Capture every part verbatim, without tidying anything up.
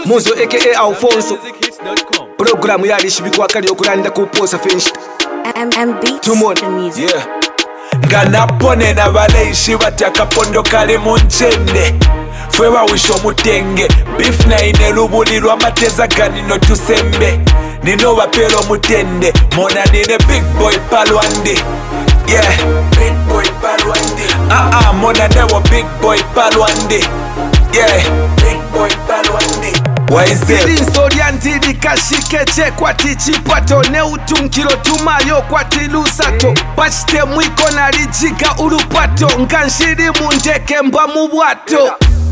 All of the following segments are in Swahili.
Muzo aka Alfonso. Programu yali shibikwa kali okulanda kuposa finish. Tumone music. Yeah. Ganapone na baleishi batakapondo kale munchende. Fwe bawisho mutenge. Beef na ine lubulirwa amateza ganino tusembe. Nino bapelo mutende. Mona nine big boy palwande. Yeah, big boy palwande. Ah ah, mona newo big boy palwande. Yeah, big boy palwande. Ili nsori antidi kashikeche kwa tichipato. Ne utunkilo tumayo kwa tilusato. Pachite mwiko na lijiga urupato. Nkanshiri mundeke mba mubwato.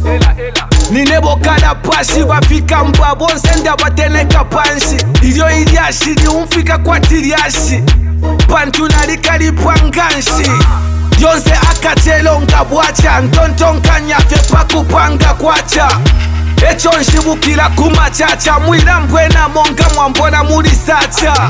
Ninebo kala pashi bafika mba bonse nda bateneka panshi. Iyo iliashiri umfika kwa tiliashi. Pantu nalikali panganshi. Yonse akachelo nkabwacha. Ntonto nkanyafye pakupanga kwacha. Echo nshibukila kumachacha. Mwila mbwena monga mwambona mulisacha.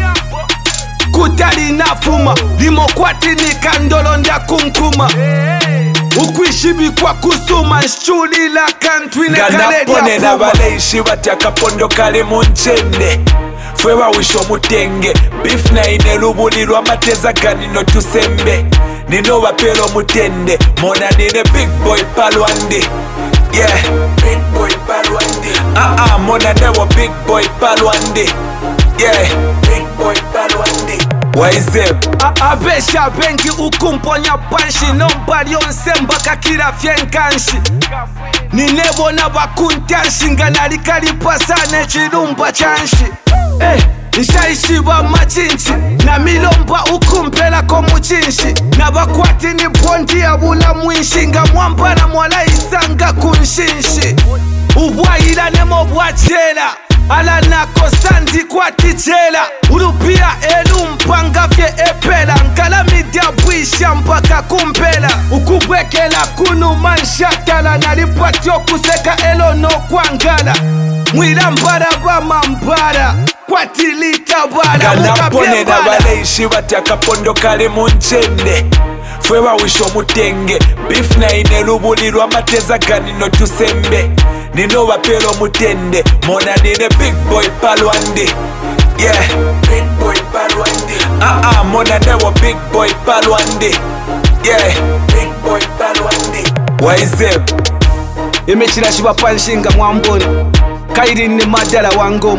Kutali nafuma. Limo kwati nikandolo nda kumkuma. Ukwishibi kwa kusuma. Nshuli la kantwi nekale Ganapone na baleishi batakapondo kale munchende. Fwe bawisho mutenge. Beef na ine lubulirwa amateza ganino tusembe. Nino bapelo mutende. Mona nine big boy palwande. Yeah, big boy palwande. Ah ah, mona newo big boy palwande. Yeah, big boy palwande. Waize abesha bengi ukumponya panshi. Nombali yonse mbaka kila fyenkanshi. Ninebona bakuntanshi. Nganalikali pasane chilumba chanshi. Eh, nishaishiba machinchi. Na milomba ukumpela komuchinshi. Na bakwati ni bondi ya bula mwinshi. Nga mwamba na mwala isanga kunshinshi. Ubwaila nemo bwachela. Ala nako sandi kwa tichela. Urupia elu mpanga fye epela. Nkala midia bwisha mpaka kumpela. Ukubwekela kunu manshatala. Nalipatio kuseka elo no kwangala. Mwila mbara bama mbara. Kwa tilita bala. Ganapone na baleishi batakapondo kale munchende. Fwe bawisho mutenge. Beef na ine lubulirwa amateza ganino tusembe. Nino bapelo mutende. Mona nine big boy palwande. Yeah, big boy palwande. Ah ah, mona newo big boy palwande. Yeah, big boy palwande. Waize Imechila shiba panshinga mwambona. Kairi ni madala wangoma.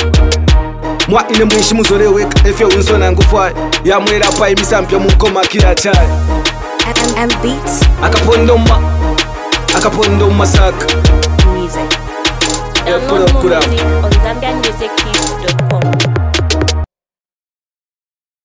Mwa ine mwishi muzolewe efe unsona ngufai. Ya mwela pa imisampyo mukoma kila chai. Akapondo ma Akapondo masaka. Music. Yeah, put up, put up.